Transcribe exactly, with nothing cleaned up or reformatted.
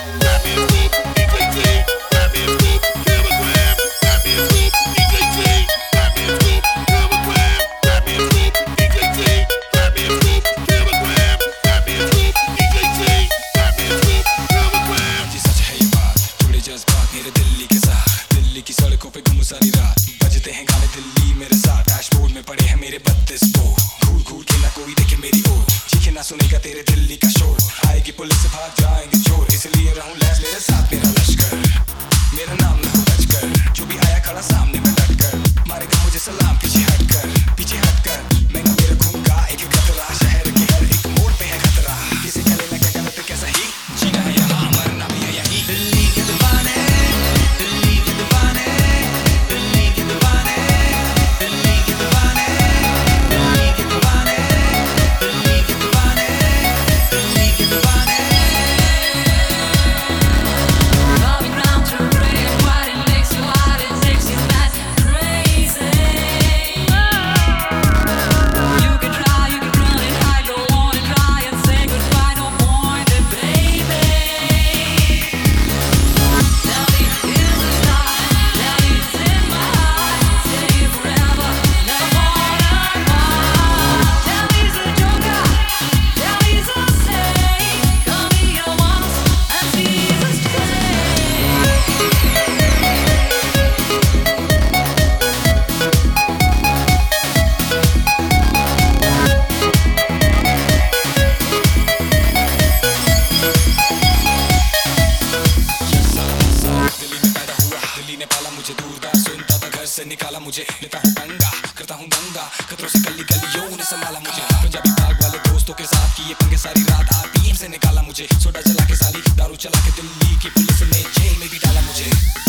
सड़कों पे घूम सारी रात, बजते हैं गाने दिल्ली मेरे साथ। डैशबोर्ड में पड़े हैं मेरे बत्तीस बोर्ड, घूर घूर के ना कोई देखे मेरी ओर, चीखे ना सुनेगा तेरे दिल्ली का शोर। आएगी पुलिस से भाग जाएंगे चोर, इसलिए रहूं लैस मेरे साथ मेरा लश्कर। मेरा नाम ना हो बचकर, जो भी आया खड़ा सामने में डट कर, मारेगा मुझे सलाम पीछे हटकर, पीछे हटकर। महंगा मेरा खून का एक कतरा, शहर के हर एक मोड़ पे है खतरा। किसे चले ना क्या गलत कैसा ही जीना है यहाँ, मरना भी है यही। दिल्ली के दीवाने, दिल्ली के दीवाने, दिल्ली के दीवाने, दिल्ली के दीवाने, दिल्ली के दीवाने, दिल्ली के दीवाने, दिल्ली के दीवाने। Driving round through red, white and makes you hot, it makes you mad, crazy. You can try, you can run and hide, don't wanna try and say goodbye, no point, baby. Tell me, is this time? Tell me, it's in my heart. Stay here forever, never wanna part. Tell me, is it a joker? Tell me, is it a mistake? Come here once and see if it's straight. Delhi में पैदा हुआ, दिल्ली ने पाला मुझे, दूरदार सुनता था घर से निकाला मुझे। लेता हूँ पंगा, करता हूँ दंगा, खतरों से गली गलियों ने संभाला मुझे। पंजाबी बाग वाले दोस्तों के साथ किए पंगे सारी रात, आरपीएम से निकाला मुझे। सोडा जला के साली, दारू चला के दिल्ली की पुलिस ने जेल में भी डाला मुझे।